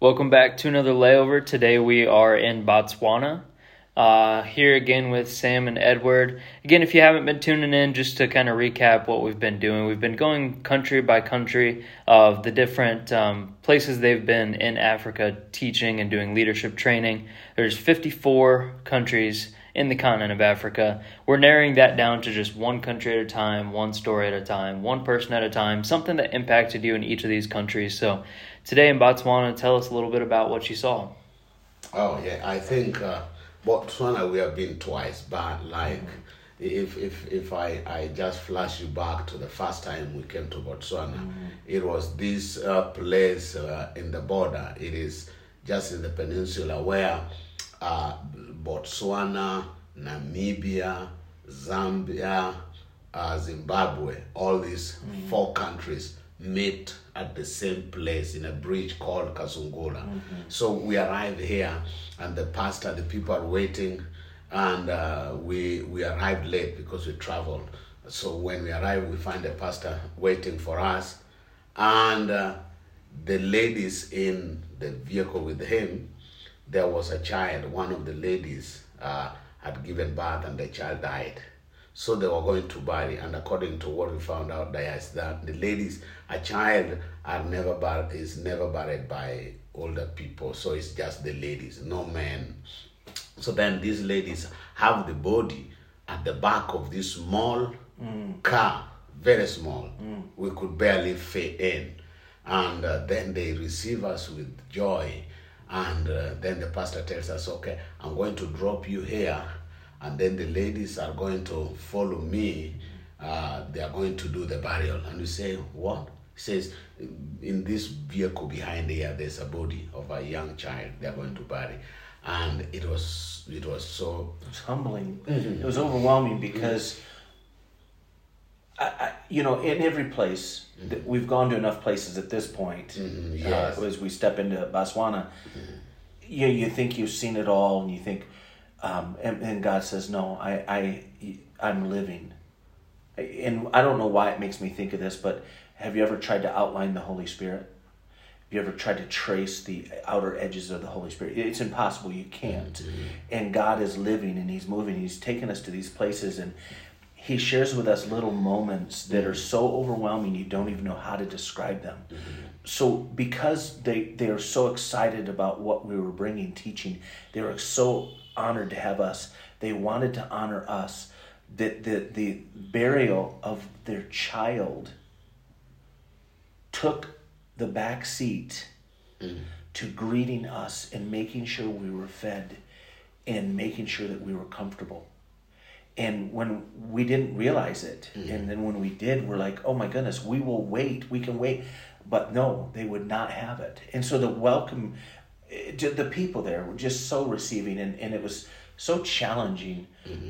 Welcome back to another layover. Today we are in Botswana. Here again with Sam and Edward. Again, if you haven't been tuning in, just to kind of recap what we've been doing. We've been going country by country of the different places they've been in Africa teaching and doing leadership training. There's 54 countries in the continent of Africa. We're narrowing that down to just one country at a time, one story at a time, one person at a time, something that impacted you in each of these countries. So today in Botswana, tell us a little bit about what you saw. Oh, yeah, I think Botswana we have been twice, but like if I just flash you back to the first time we came to Botswana, it was this place in the border. It is just in the peninsula where Botswana, Namibia, Zambia, Zimbabwe, all these four countries meet at the same place in a bridge called Kasungula. So we arrived here and the people are waiting, and we arrived late because we traveled. So when we arrived, we find the pastor waiting for us, and the ladies in the vehicle with him, there was a child. One of the ladies had given birth and the child died. So they were going to bury, and according to what we found out, is that the ladies, a child is never buried by older people. So it's just the ladies, no men. So then these ladies have the body at the back of this small car, very small. We could barely fit in. And then they receive us with joy. And then the pastor tells us, okay, I'm going to drop you here, and then the ladies are going to follow me. They are going to do the burial. And we say, what? He says, in this vehicle behind here, there's a body of a young child they are going to bury. And it was so... It was humbling. It was overwhelming because, in every place, we've gone to enough places at this point, yes. As we step into Botswana, you think you've seen it all, and you think, and God says, no, I'm living. And I don't know why it makes me think of this, but have you ever tried to outline the Holy Spirit? Have you ever tried to trace the outer edges of the Holy Spirit? It's impossible. You can't. And God is living and He's moving. He's taken us to these places, and He shares with us little moments that are so overwhelming you don't even know how to describe them. So because they are so excited about what we were bringing, teaching, they were so honored to have us. They wanted to honor us. The burial of their child took the back seat to greeting us and making sure we were fed and making sure that we were comfortable. And when we didn't realize it, and then when we did, we're like, oh my goodness, we will wait, we can wait. But no, they would not have it. And so the welcome, the people there were just so receiving, and it was so challenging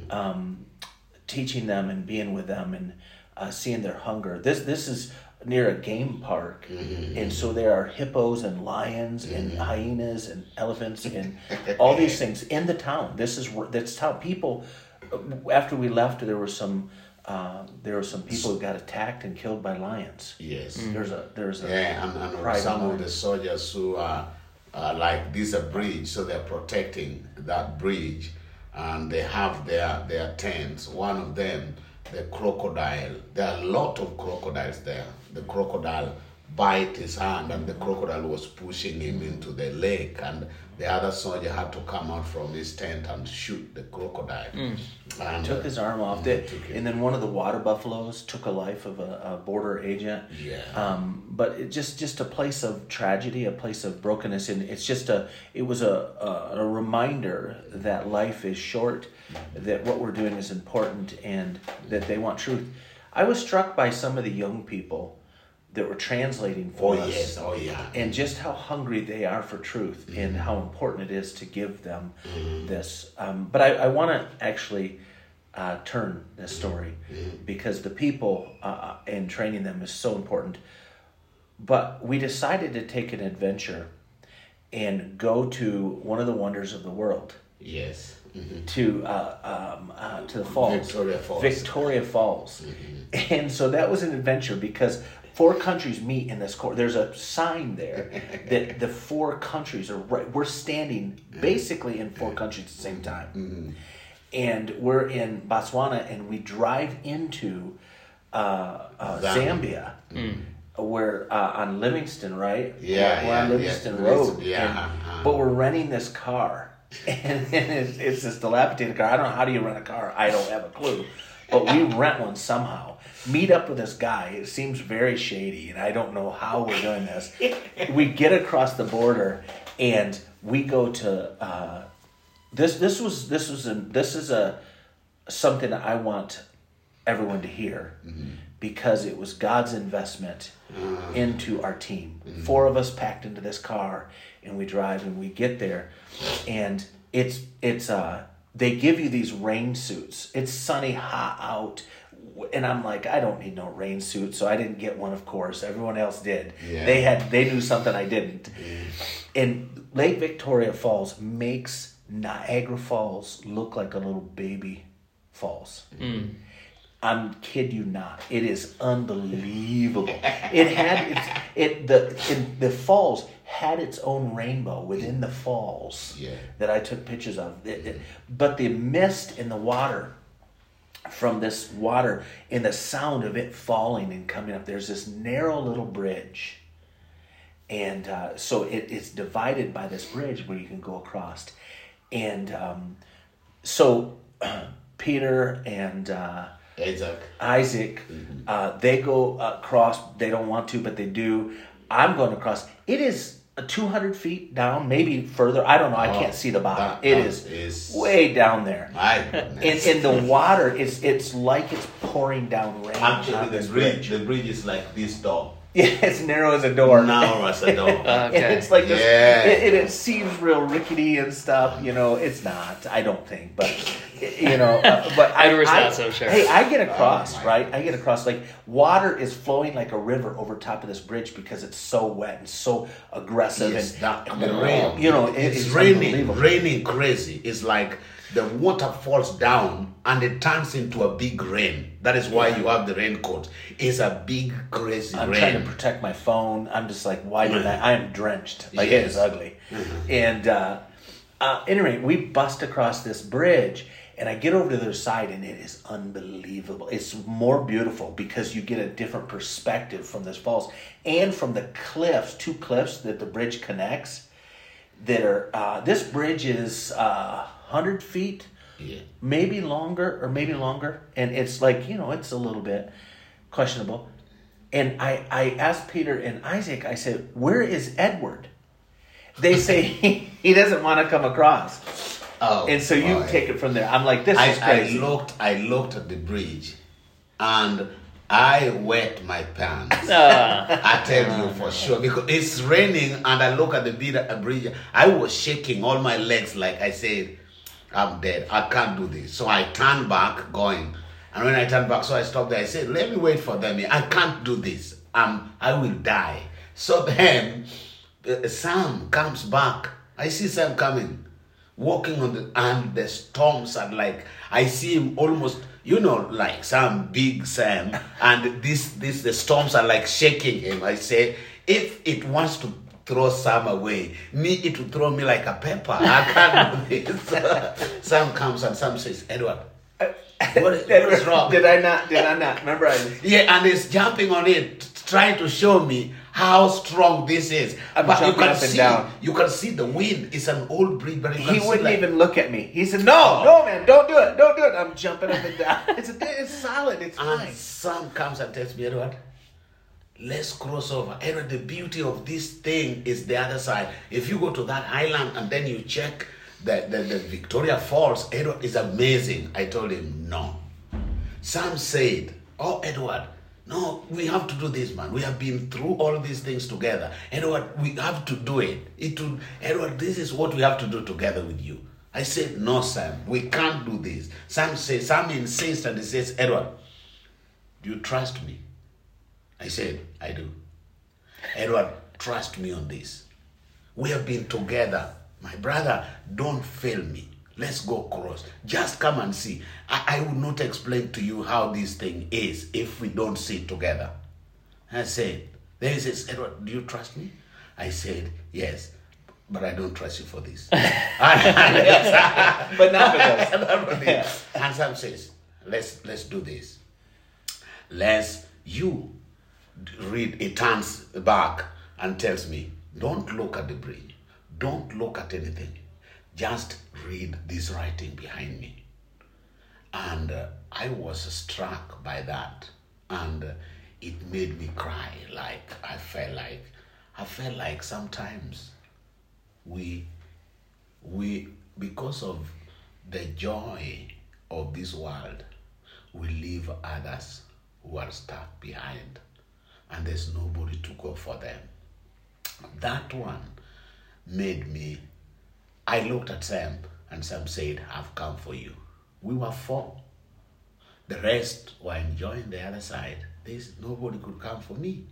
teaching them and being with them and seeing their hunger. This is near a game park, and so there are hippos and lions and hyenas and elephants and all these things in the town. That's how people... After we left, there were some people who got attacked and killed by lions. Yes. There's a and some of the soldiers who are like this a bridge, so they're protecting that bridge, and they have their tents. One of them, the crocodile. There are a lot of crocodiles there. The crocodile bite his hand, and the crocodile was pushing him into the lake, and the other soldier had to come out from his tent and shoot the crocodile. And took his arm off. And then one of the water buffaloes took a life of a border agent. Yeah. But it just a place of tragedy, a place of brokenness, and it was a reminder that life is short, that what we're doing is important, and that they want truth. I was struck by some of the young people that were translating for us. Yes. Oh, yeah. And just how hungry they are for truth, and how important it is to give them this. But I want to actually turn this story because the people and training them is so important. But we decided to take an adventure and go to one of the wonders of the world. Yes. To the falls. Victoria Falls. And so that was an adventure because 4 countries meet in this court. There's a sign there that the 4 countries are right. We're standing basically in 4 countries at the same time. Mm-hmm. And we're in Botswana, and we drive into Zambia. We're on Livingston, right? Yeah, we're on Livingston Road. Yeah, but we're renting this car, and it's this dilapidated car. I don't know, how do you rent a car? I don't have a clue, but we rent one somehow. Meet up with this guy. It seems very shady, and I don't know how we're doing this. We get across the border, and we go to this is something that I want everyone to hear, because it was God's investment into our team. 4 of us packed into this car, and we drive, and we get there, and it's they give you these rain suits. It's sunny, hot out, and I'm like, I don't need no rain suit, so I didn't get one. Of course, everyone else did. Yeah. They knew something I didn't. And Lake Victoria Falls makes Niagara Falls look like a little baby falls. I'm kid you not. It is unbelievable. The falls had its own rainbow within the falls that I took pictures of. But the mist in the water, from this water, and the sound of it falling and coming up, there's this narrow little bridge. And so it's divided by this bridge where you can go across. And so Peter and Isaac, they go across. They don't want to, but they do. I'm going across. It is 200 feet down, maybe further. I don't know. I can't see the bottom. It is way down there. And the water it's like it's pouring down rain. Actually, the bridge is like this tall. Yeah, it's narrow as a door. Narrow as a door. Okay. And it's like this, it seems real rickety and stuff. You know, it's not. I don't think, but you know, but Edward's not so sure. Hey, I get across, right? I get across. Like water is flowing like a river over top of this bridge because it's so wet and so aggressive. Yes, and the rain. You know, it's raining crazy. It's like the water falls down and it turns into a big rain. That is why you have the raincoat. It's a big, crazy rain. I'm trying to protect my phone. I'm just like, why did I am drenched. Like, it is ugly. And anyway, we bust across this bridge, and I get over to the other side, and it is unbelievable. It's more beautiful because you get a different perspective from this falls and from the cliffs, 2 cliffs that the bridge connects. That are this bridge is 100 feet, maybe longer, and it's like, you know, it's a little bit questionable. And I asked Peter and Isaac, I said, where is Edward? They say he doesn't want to come across. Oh, and so you take it from there. I'm like, this is crazy. I looked at the bridge, and I wet my pants. I tell you for sure, because it's raining, and I look at the bridge. I was shaking all my legs, like I said, I'm dead. I can't do this. So I turned back, going, and when I turned back, so I stopped there. I said, let me wait for them. I can't do this. I will die. So then Sam comes back. I see Sam coming, walking on and the storms are like, I see him almost, you know, like some big Sam, and the storms are like shaking him. I say, if it wants to throw Sam away, it will throw me like a pepper. I can't do this. Sam comes and Sam says, Edward, what is wrong? Did I not? Remember Yeah, and he's jumping on it, trying to show me how strong this is. But you can see the wind. It's an old bridge, but he wouldn't even look at me. He said, no, man, don't do it. I'm jumping up and down. It's solid. It's fine. And Sam comes and tells me, Edward, let's cross over. Edward, the beauty of this thing is the other side. If you go to that island and then you check the Victoria Falls, Edward, is amazing. I told him, no. Sam said, oh, Edward, no, we have to do this, man. We have been through all these things together. Edward, we have to do it. Edward, this is what we have to do together with you. I said, no, Sam, we can't do this. Sam insists and he says, Edward, do you trust me? I said, I do. Edward, trust me on this. We have been together. My brother, don't fail me. Let's go cross. Just come and see. I will not explain to you how this thing is if we don't see it together. I said, then he says, Edward, do you trust me? I said, yes, but I don't trust you for this. But not for this. And Sam says, let's do this. You read, he turns back and tells me, don't look at the bridge. Don't look at anything. Just read this writing behind me. And I was struck by that. And it made me cry. I felt like sometimes we because of the joy of this world, we leave others who are stuck behind, and there's nobody to go for them. That one made me, I looked at Sam, and Sam said, I've come for you. We were 4. The rest were enjoying the other side. Nobody could come for me.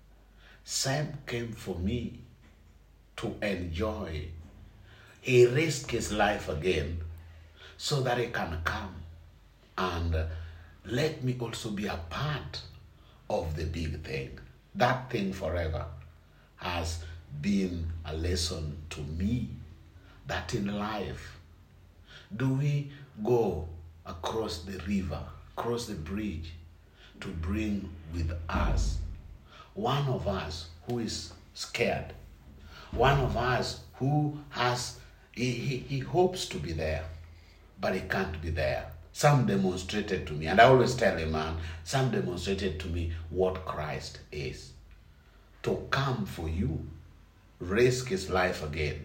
Sam came for me to enjoy. He risked his life again so that he can come and let me also be a part of the big thing. That thing forever has been a lesson to me that in life, do we go across the river, across the bridge, to bring with us one of us who is scared, one of us who has, he hopes to be there, but he can't be there. Sam demonstrated to me, and I always tell him, man, Sam demonstrated to me what Christ is. To come for you, risk his life again.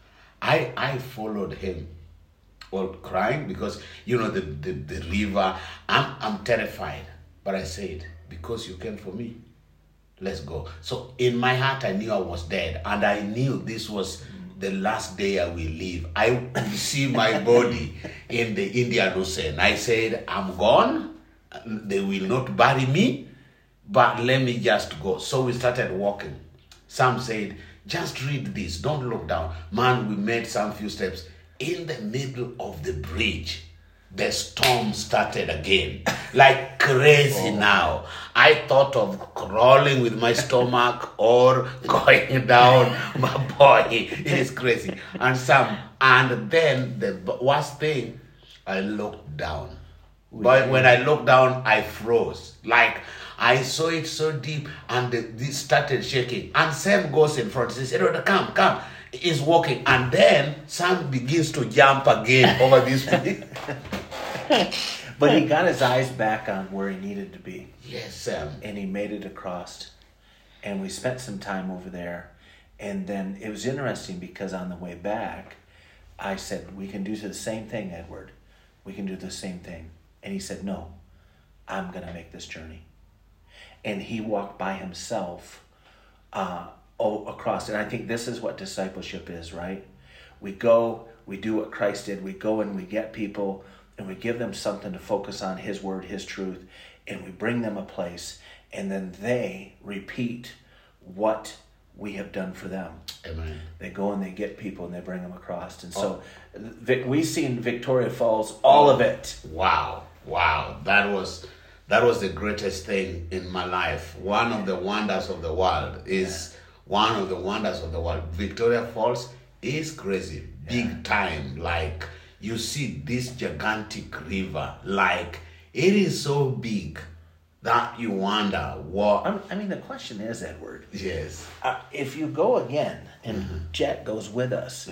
I followed him, well, crying because, the river, I'm terrified. But I said, because you came for me, let's go. So in my heart, I knew I was dead, and I knew this was the last day I will live. I could see my body in the Indian Ocean. I said, I'm gone. They will not bury me, but let me just go. So we started walking. Sam said, just read this. Don't look down. Man, we made some few steps. In the middle of the bridge, the storm started again, like crazy now. I thought of crawling with my stomach or going down my body. It is crazy. And then the worst thing, I looked down. But when I looked down, I froze. Like, I saw it so deep, and this started shaking. And Sam goes in front. He said, Edward, come. He's walking. And then Sam begins to jump again over this place. But he got his eyes back on where he needed to be. Yes, Sam. And he made it across. And we spent some time over there. And then it was interesting because on the way back, I said, we can do the same thing, Edward. We can do the same thing. And he said, no, I'm going to make this journey. And he walked by himself across. And I think this is what discipleship is, right? We go, we do what Christ did. We go and we get people and we give them something to focus on, his word, his truth, and we bring them a place, and then they repeat what we have done for them. Amen. They go and they get people and they bring them across. And so we've seen Victoria Falls, all of it. Wow. That was the greatest thing in my life. One of the wonders of the world is one of the wonders of the world. Victoria Falls is crazy, big time. Like, you see this gigantic river, like it is so big that you wonder what. I mean, the question is, Edward. Yes. If you go again and Jet goes with us,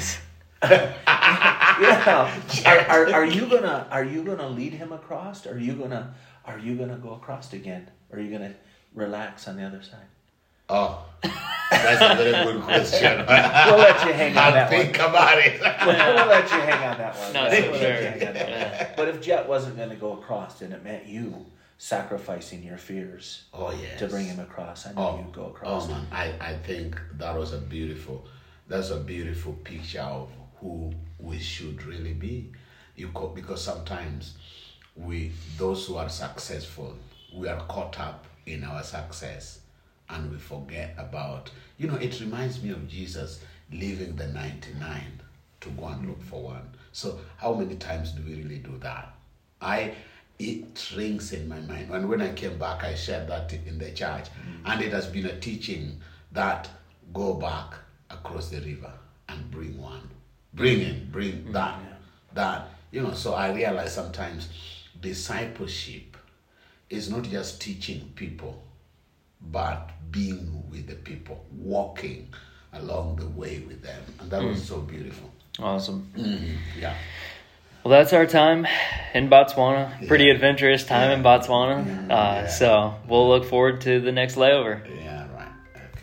are you gonna lead him across? Are you gonna go across again? Or are you gonna relax on the other side? Oh, that's a very good question. We'll let you hang on that one. Think about it. We'll let you hang on that one. No, We'll sure. let you hang on that one. But if Jet wasn't going to go across, then it meant you sacrificing your fears to bring him across. I know you'd go across. Oh man, I think that's a beautiful picture of who we should really be. Because sometimes those who are successful, we are caught up in our success. And we forget about, it reminds me of Jesus leaving the 99 to go and look for one. So how many times do we really do that? it rings in my mind. And when I came back, I shared that in the church. And it has been a teaching that go back across the river and bring one. Bring that. So I realize sometimes discipleship is not just teaching people, but being with the people, walking along the way with them. And that was so beautiful. Awesome. Yeah. Well, that's our time in Botswana. Pretty adventurous time in Botswana. So we'll look forward to the next layover. Yeah.